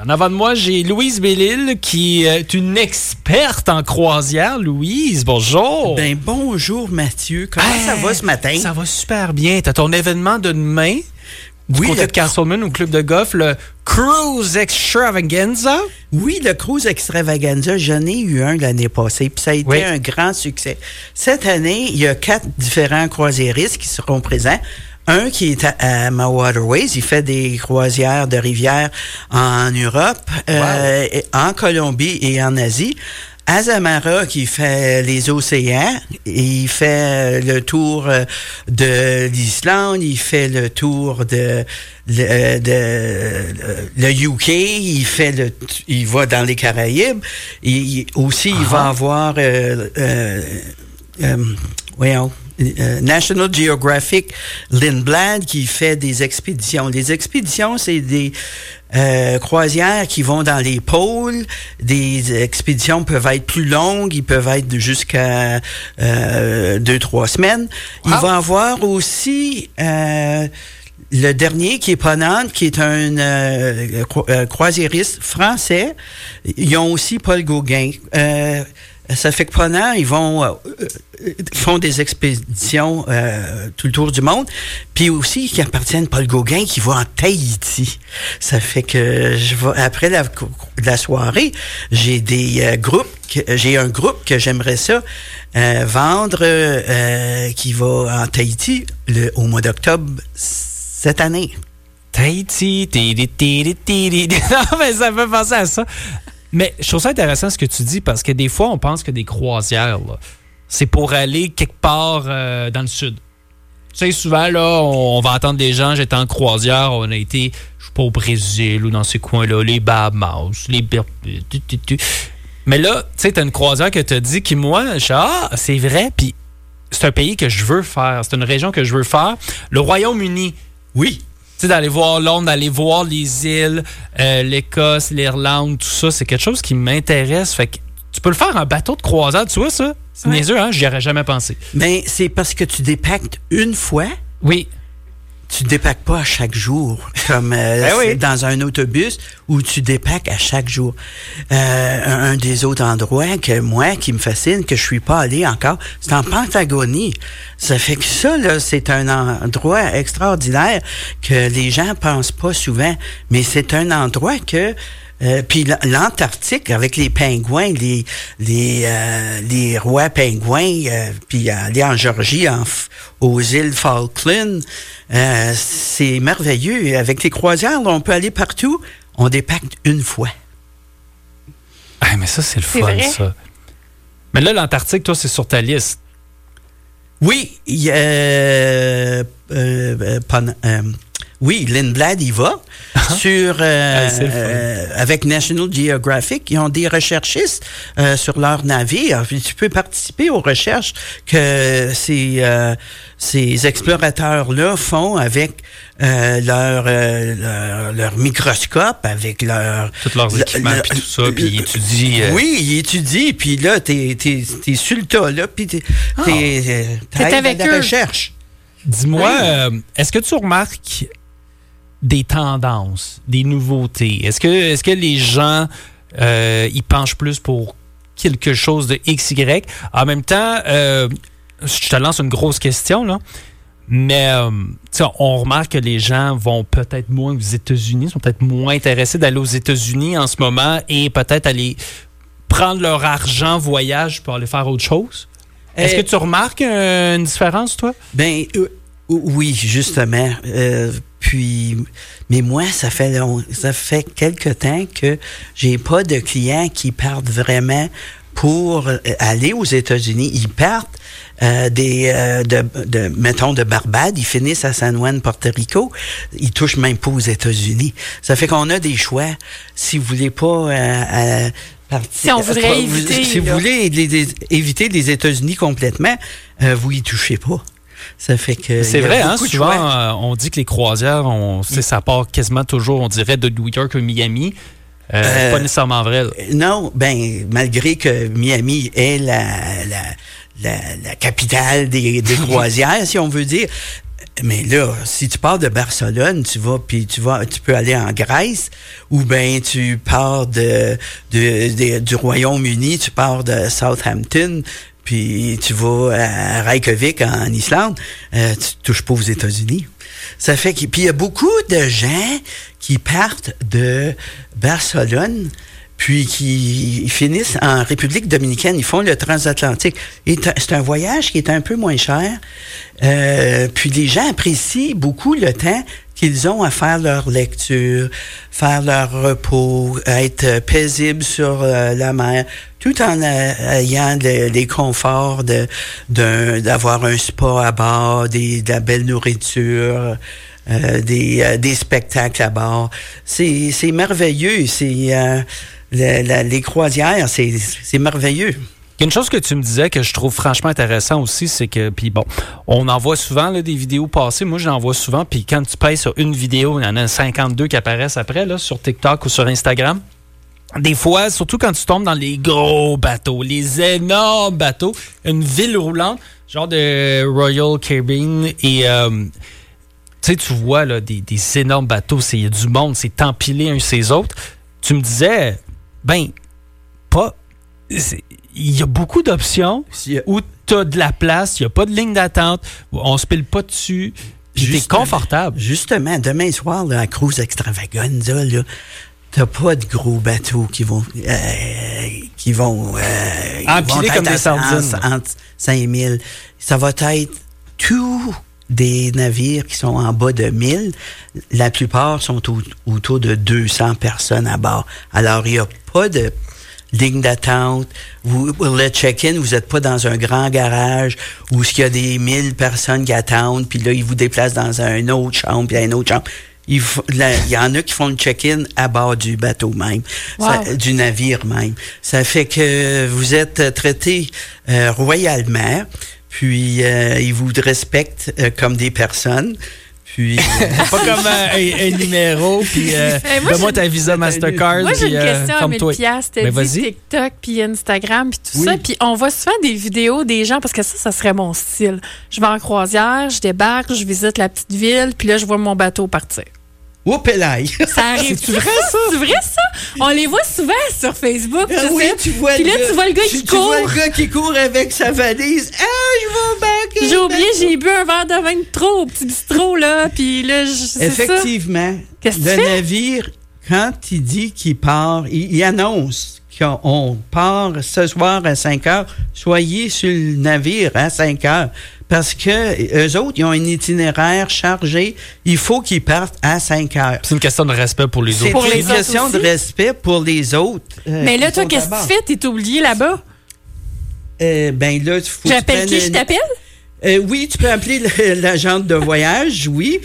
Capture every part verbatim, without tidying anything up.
En avant de moi, j'ai Louise Bellil, qui est une experte en croisière. Louise, bonjour. Ben bonjour Mathieu, comment hey, ça va ce matin? Ça va super bien. T'as ton événement de demain. Du oui, côté le... de Castleman au club de golf, le Cruise Extravaganza. Oui, le Cruise Extravaganza, j'en ai eu un l'année passée, puis ça a été oui. un grand succès. Cette année, il y a quatre différents croisiéristes qui seront présents. Un qui est à, à Mawaterways, il fait des croisières de rivières en Europe, wow. euh, en Colombie et en Asie. Azamara qui fait les océans, il fait le tour de l'Islande, il fait le tour de, de, de le U K, il fait le, il va dans les Caraïbes, il, aussi il uh-huh. va avoir, euh, euh, euh, voyons. Euh, National Geographic Lindblad qui fait des expéditions. Les expéditions, c'est des euh, croisières qui vont dans les pôles. Des expéditions peuvent être plus longues, ils peuvent être jusqu'à euh, deux, trois semaines. Wow. Il va avoir aussi euh, le dernier qui est Ponant, qui est un euh, cro- euh, croisiériste français. Ils ont aussi Paul Gauguin. Euh, Ça fait que pendant, ils vont euh, font des expéditions euh, tout le tour du monde, puis aussi qui appartiennent à Paul Gauguin qui va en Tahiti. Ça fait que je vais après la, la soirée, j'ai des euh, groupes, que, j'ai un groupe que j'aimerais ça euh, vendre euh, qui va en Tahiti le, au mois d'octobre cette année. Tahiti, tiri, tiri, tiri. Non, mais ça me fait penser à ça. Mais je trouve ça intéressant ce que tu dis parce que des fois, on pense que des croisières, là, c'est pour aller quelque part euh, dans le sud. Tu sais, souvent, là, on, on va entendre des gens, j'étais en croisière, on a été, je sais pas, au Brésil ou dans ces coins-là, les Bahamas, les Bermudes. Mais là, tu sais, t'as une croisière que t'as dit qui, moi, je dis, ah, c'est vrai, puis c'est un pays que je veux faire, c'est une région que je veux faire. Le Royaume-Uni, oui. Tu sais, d'aller voir Londres, d'aller voir les îles, euh, l'Écosse, l'Irlande, tout ça, c'est quelque chose qui m'intéresse. Fait que tu peux le faire en bateau de croisière, tu vois ça? C'est ouais. niaiseux, hein? J'y aurais jamais pensé. Mais c'est parce que tu dépactes une fois. Oui. Tu dépaques pas à chaque jour, comme euh, ben oui. dans un autobus où tu dépaques à chaque jour. Euh, un, un des autres endroits que moi, qui me fascine, que je suis pas allé encore, c'est en Patagonie. Ça fait que ça, là, c'est un endroit extraordinaire que les gens pensent pas souvent, mais c'est un endroit que Euh, puis l'Antarctique avec les pingouins, les les euh, les rois pingouins, euh, puis aller en Géorgie, en, aux îles Falkland, euh, c'est merveilleux. Avec les croisières, là, on peut aller partout. On dépacte une fois. Ah, mais ça, c'est le c'est fun, vrai? Ça. Mais là, l'Antarctique, toi, c'est sur ta liste. Oui, il euh, euh, euh, euh, oui, Lindblad y va. sur euh, ah, euh, avec National Geographic, ils ont des recherchistes euh, sur leur navire. Puis tu peux participer aux recherches que ces euh, ces explorateurs-là font avec euh, leur, euh, leur leur microscope, avec leur tous leurs équipements puis tout ça, puis ils étudient. Euh... Oui, ils étudient, puis là t'es t'es t'es sur le tas là, puis t'es oh. t'es, t'es avec la eux. recherche. Dis-moi, oui. euh, est-ce que tu remarques des tendances, des nouveautés? Est-ce que, est-ce que les gens euh, ils penchent plus pour quelque chose de X Y? En même temps, euh, je te lance une grosse question, là, mais euh, on remarque que les gens vont peut-être moins aux États-Unis, sont peut-être moins intéressés d'aller aux États-Unis en ce moment et peut-être aller prendre leur argent voyage pour aller faire autre chose. Est-ce euh, que tu remarques euh, une différence, toi? Ben euh, oui, justement. Euh, Puis, mais moi, ça fait long, ça fait quelque temps que j'ai pas de clients qui partent vraiment pour aller aux États-Unis. Ils partent euh, des, euh, de, de, mettons, de Barbade. Ils finissent à San Juan, Porto Rico. Ils touchent même pas aux États-Unis. Ça fait qu'on a des choix. Si vous voulez pas euh, euh, partir, si on voudrait euh, éviter, vous, si vous voulez les, les, éviter les États-Unis complètement, euh, vous y touchez pas. Ça fait que c'est vrai, hein, souvent euh, on dit que les croisières, on, mm. ça part quasiment toujours, on dirait, de New York à Miami. Euh, euh, pas nécessairement vrai. Là. Non, ben malgré que Miami est la la, la, la capitale des, des croisières, si on veut dire, Mais là, si tu pars de Barcelone, tu vas, puis tu vas, tu peux aller en Grèce, ou bien tu pars de, de, de du Royaume-Uni, tu pars de Southampton, puis tu vas à Reykjavik en Islande, euh, tu touches pas aux États-Unis. Ça fait que, puis il y a beaucoup de gens qui partent de Barcelone, puis qui finissent en République dominicaine. Ils font le transatlantique. Et c'est un voyage qui est un peu moins cher. Euh, puis les gens apprécient beaucoup le temps qu'ils ont à faire leur lecture, faire leur repos, être paisibles sur euh, la mer, tout en euh, ayant le, les conforts de, d'un, d'avoir un spa à bord, des, de la belle nourriture, euh, des, euh, des spectacles à bord. C'est, c'est merveilleux. C'est... Euh, La, la, les croisières, c'est, c'est merveilleux. Il y a une chose que tu me disais que je trouve franchement intéressant aussi, c'est que, puis bon, on en voit souvent là, des vidéos passées. Moi, j'en vois souvent. Puis quand tu payes sur une vidéo, il y en a cinquante-deux qui apparaissent après, là, sur TikTok ou sur Instagram. Des fois, surtout quand tu tombes dans les gros bateaux, les énormes bateaux, une ville roulante, genre de Royal Caribbean, et euh, tu sais, tu vois là, des, des énormes bateaux, il y a du monde, c'est empilé un sur les autres. Tu me disais, ben, pas. Il y a beaucoup d'options où tu as de la place, il n'y a pas de ligne d'attente, on se pile pas dessus, puis t'es confortable. Justement, demain soir, là, à Cruise Extravaganza, là, t'as pas de gros bateaux qui vont euh, qui vont euh, empiler comme des sardines. Entre cinq mille. Ça va être tout des navires qui sont en bas de mille. La plupart sont au, autour de deux cents personnes à bord. Alors, il n'y a pas de ligne d'attente. Vous, le check-in, vous n'êtes pas dans un grand garage où il y a des mille personnes qui attendent, puis là, ils vous déplacent dans un autre chambre, puis une autre chambre. Il, faut, là, il y en a qui font le check-in à bord du bateau même, wow. ça, du navire même. Ça fait que vous êtes traité euh, royalement. Puis, euh, ils vous respectent euh, comme des personnes. Puis, pas comme euh, un, un numéro, puis euh, hey, donne-moi ta Visa Mastercard. Moi, j'ai une euh, question à mille piastres. T'as ben, dit TikTok, puis Instagram, puis tout oui. ça. Puis on voit souvent des vidéos des gens, parce que ça, ça serait mon style. Je vais en croisière, je débarque, je visite la petite ville, puis là, je vois mon bateau partir. Whoopelaï! Ça arrive. C'est vrai, ça? C'est vrai, ça? On les voit souvent sur Facebook. Ah, oui, tu vois Puis là, gars, tu vois le gars tu, qui tu court. vois le gars qui court avec sa valise. Ah, je vais back! J'ai oublié, j'ai bu un verre de vin de trop au petit bistrot, là. Puis là, je, c'est Effectivement, Qu'est-ce que le tu fais? navire, quand il dit qu'il part, il, il annonce qu'on part ce soir à cinq heures. Soyez sur le navire à cinq heures. Parce que eux autres, ils ont un itinéraire chargé. Il faut qu'ils partent à cinq heures. C'est une question de respect pour les C'est autres. Pour les une autres question aussi? de respect pour les autres. euh, Mais là, qui toi, sont qu'est-ce que là-bas. tu fais? T'es oublié là-bas? Euh, ben là, il faut. J'appelle qui? Je t'appelle? Euh, oui, tu peux appeler le- l'agente de voyage, oui,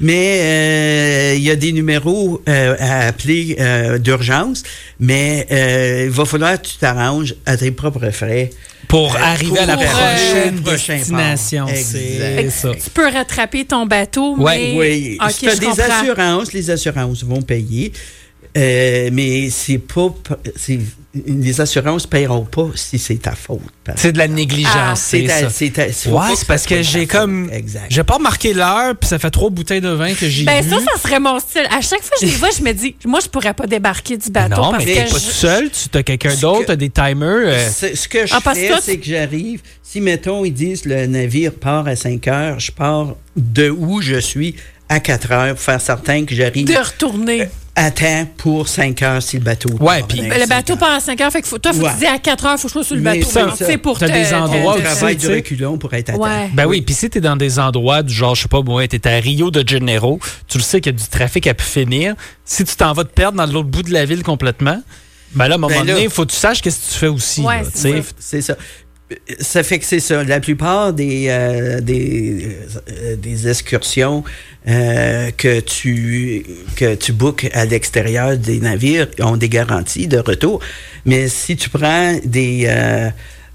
mais il euh, y a des numéros euh, à appeler euh, d'urgence, mais euh, il va falloir que tu t'arranges à tes propres frais. Pour Euh, arriver pour, à la euh, prochaine prochain destination. port. C'est Exact. ça. Tu peux rattraper ton bateau, Ouais, mais... Oui, OK, si tu as je des comprends. assurances, les assurances vont payer. Euh, mais c'est pas. C'est, les assurances ne paieront pas si c'est ta faute. C'est de la négligence, Ah, c'est, ta- ça. c'est ta- faut Ouais, pas c'est que parce ça que soit j'ai ta comme. faute. Exact. J'ai pas remarqué l'heure, puis ça fait trois bouteilles de vin que j'ai Ben bu. ça, ça serait mon style. À chaque fois que je les vois, je me dis, moi, je pourrais pas débarquer du bateau non, parce mais que t'es pas je- tout seul, tu as quelqu'un Ce d'autre, que- t'as des timers. euh, C'est- Ce que je Ah, parce fais, que toi, c'est que j'arrive. Si, mettons, ils disent le navire part à cinq heures, je pars de où je suis à quatre heures pour faire certain que j'arrive de retourner. à temps pour cinq heures si le bateau Ouais, part puis- à Le cinq bateau heures. part à cinq heures, fait que faut, toi, faut Ouais. que tu dis à quatre heures, faut que je sois sur le Mais bateau. c'est Mais ça. c'est pour T'as te- des endroits On où te- tu travaille sais, du reculon pour être à temps. Ouais. Ben oui, puis si t'es dans des endroits du genre, je sais pas, moi, t'es à Rio de Janeiro, tu le sais qu'il y a du trafic à pu finir. Si tu t'en vas te perdre dans l'autre bout de la ville complètement, ben là, à un moment Ben là- donné, il faut que tu saches qu'est-ce que tu fais aussi. Ouais, là, c'est tu sais. ça. C'est ça. Ça fait que c'est ça. La plupart des euh, des, euh, des excursions euh, que tu que tu bookes à l'extérieur des navires ont des garanties de retour. Mais si tu prends des euh,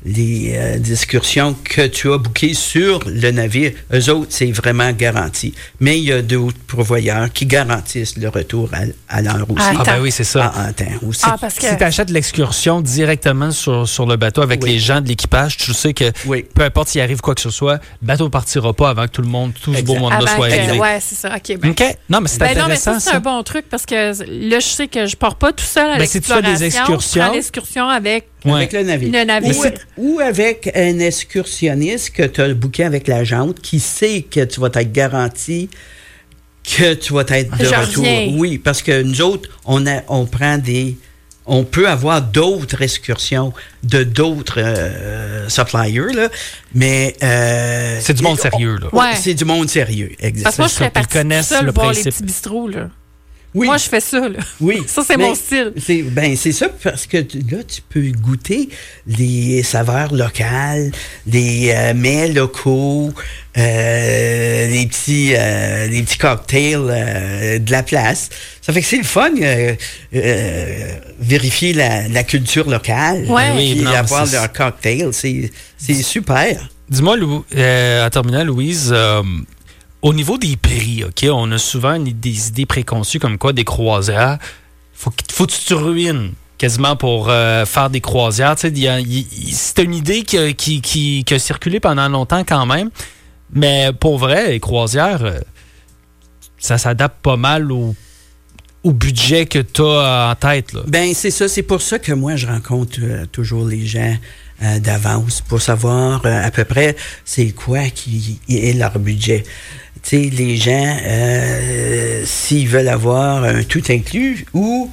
les euh, excursions que tu as bookées sur le navire, eux autres, c'est vraiment garanti. Mais il y a d'autres pourvoyeurs qui garantissent le retour à, à l'heure aussi. Ah, ben oui, c'est ça. Ah, attends, aussi. Ah, parce que... Si tu achètes l'excursion directement sur, sur le bateau avec oui. les gens de l'équipage, tu sais que oui. peu importe s'il arrive quoi que ce soit, le bateau ne partira pas avant que tout le monde, tout ce beau monde-là soit que, arrivé. Ouais, c'est ça. OK. Ben, OK. Non, mais c'est ben intéressant. Non, mais ça, c'est ça. un bon truc parce que là, je sais que je pars pas tout seul à ben, l'exploration. Si tu fais des excursions. Je prends l'excursion avec, ouais. avec le navire. Le navire. Ou, ou avec un excursionniste que tu as booké avec l'agente qui sait que tu vas être garanti que tu vas être de je retour. Reviens. Oui, parce que nous autres, on, a, on prend des... On peut avoir d'autres excursions de d'autres euh, suppliers, là, mais... Euh, c'est du monde sérieux, là. Ouais. C'est du monde sérieux, exactement. Parce que moi, je serais partie connaissent seule le voir principe. les petits bistrots, là. Oui. Moi, je fais ça, là. Oui. Ça, c'est mais mon style. C'est, ben, c'est ça, parce que tu, là, tu peux goûter les saveurs locales, les euh, mets locaux, euh, les petits euh, les petits cocktails euh, de la place. Ça fait que c'est le fun, euh, euh, vérifier la, la culture locale. Ouais. Puis Oui, non, avoir c'est... leur cocktail, c'est, c'est super. Dis-moi, Lou, euh, en terminant, Louise... Euh, au niveau des prix, OK, on a souvent des idées préconçues comme quoi des croisières. Faut, faut que tu te ruines quasiment pour euh, faire des croisières. Tu sais, y a, y, c'est une idée qui a, qui, qui, qui a circulé pendant longtemps quand même. Mais pour vrai, les croisières, euh, ça s'adapte pas mal au, au budget que tu as en tête. Là. Ben c'est ça. C'est pour ça que moi, je rencontre euh, toujours les gens euh, d'avance pour savoir euh, à peu près c'est quoi qui est leur budget. Tu sais, les gens, euh, s'ils veulent avoir un tout inclus ou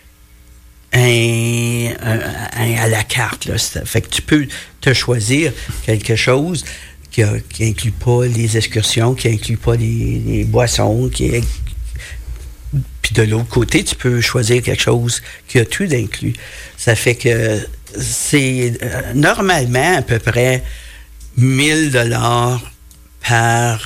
un, un, un à la carte, là. Fait que tu peux te choisir quelque chose qui, a, qui inclut pas les excursions, qui inclut pas les, les boissons, qui est... Puis de l'autre côté, tu peux choisir quelque chose qui a tout inclus. Ça fait que c'est euh, normalement à peu près mille dollars par...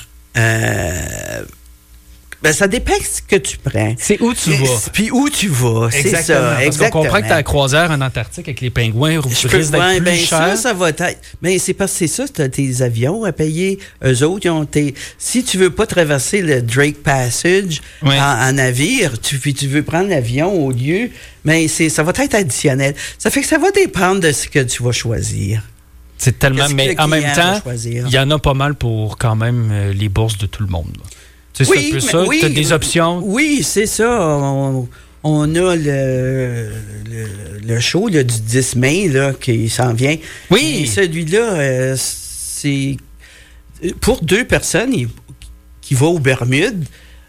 Euh, ben ça dépend de ce que tu prends. C'est où tu vas. Puis où tu vas, c'est exactement, ça. Parce exactement. qu'on comprend que ta croisière en Antarctique avec les pingouins risque peux, d'être ouais, plus ben cher. Ça, ça va être... Mais c'est parce que c'est ça, tu as tes avions à payer. Eux autres, ils ont tes... Si tu veux pas traverser le Drake Passage ouais. en, en navire, tu, puis tu veux prendre l'avion au lieu, mais c'est, ça va être additionnel. Ça fait que ça va dépendre de ce que tu vas choisir. C'est tellement... Mais en même temps, il y en a pas mal pour quand même euh, les bourses de tout le monde. Tu sais, oui, c'est un peu ça. Oui, tu as des options. Oui, c'est ça. On, on a le, le, le show là, du dix mai là, qui s'en vient. Oui. Et celui-là, euh, c'est pour deux personnes il, qui vont aux Bermudes,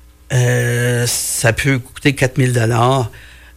euh, ça peut coûter quatre mille dollars.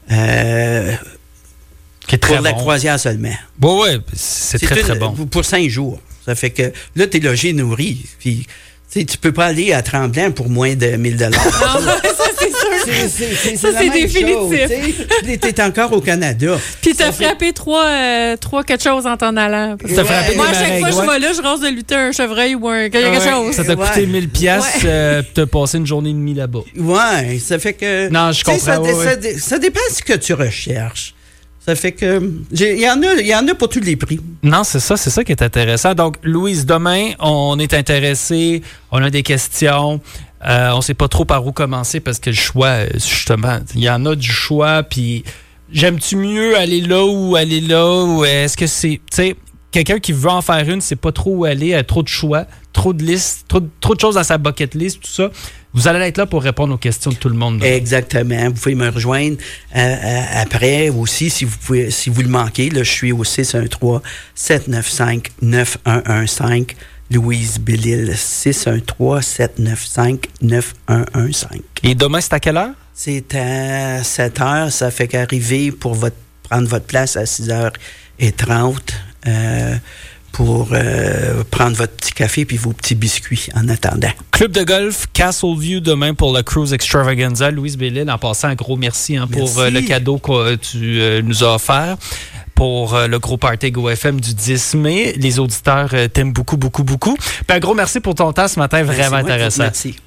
Euh, Qui est très pour la bon. croisière seulement. Oui, oui, c'est, c'est très, une, très bon. Pour cinq jours. Ça fait que là, tu es logé, nourri. Puis, tu peux pas aller à Tremblant pour moins de mille dollars. Non, ça, c'est sûr. C'est, c'est, c'est, ça, c'est, c'est définitif. Tu es encore au Canada. Puis t'as ça frappé fait... trois, euh, trois quelque chose en t'en allant. T'as frappé Moi, à des chaque fois que je vais là, je rase de lutter un chevreuil ou un, quelque ouais, chose. Ça t'a ouais. coûté mille piastres, ouais. euh, t'as passé une journée et demie là-bas. Ouais, ça fait que... Non, je comprends. Ça, ouais, ça, ouais. ça, ça dépend de ce que tu recherches. Ça fait que... Il y en a, il y en a pour tous les prix. Non, c'est ça, c'est ça qui est intéressant. Donc, Louise, demain, on est intéressé, on a des questions. Euh, on ne sait pas trop par où commencer parce que le choix, justement, il y en a du choix. Puis, j'aime-tu mieux aller là ou aller là? Ou est-ce que c'est... Tu sais, quelqu'un qui veut en faire une, c'est pas trop où aller, a trop de choix, trop de listes, trop, trop de choses dans sa bucket list, tout ça. Vous allez être là pour répondre aux questions de tout le monde. Là. Exactement. Vous pouvez me rejoindre euh, euh, après aussi, si vous pouvez, si vous le manquez. Là, je suis au six un trois, sept neuf cinq, neuf un un cinq. Louise Bellil, six un trois, sept neuf cinq, neuf un un cinq. Et demain, c'est à quelle heure? C'est à sept heures. Ça fait qu'arriver pour votre, prendre votre place à six heures trente. Euh, pour euh, prendre votre petit café puis vos petits biscuits en attendant. Club de golf Castleview demain pour le Cruise Extravaganza. Louise Bellil, en passant, un gros merci, hein, merci. pour euh, le cadeau que tu euh, nous as offert pour euh, le gros party GoFM du dix mai. Les auditeurs euh, t'aiment beaucoup, beaucoup, beaucoup. Puis un gros merci pour ton temps ce matin, vraiment merci, intéressant. Merci.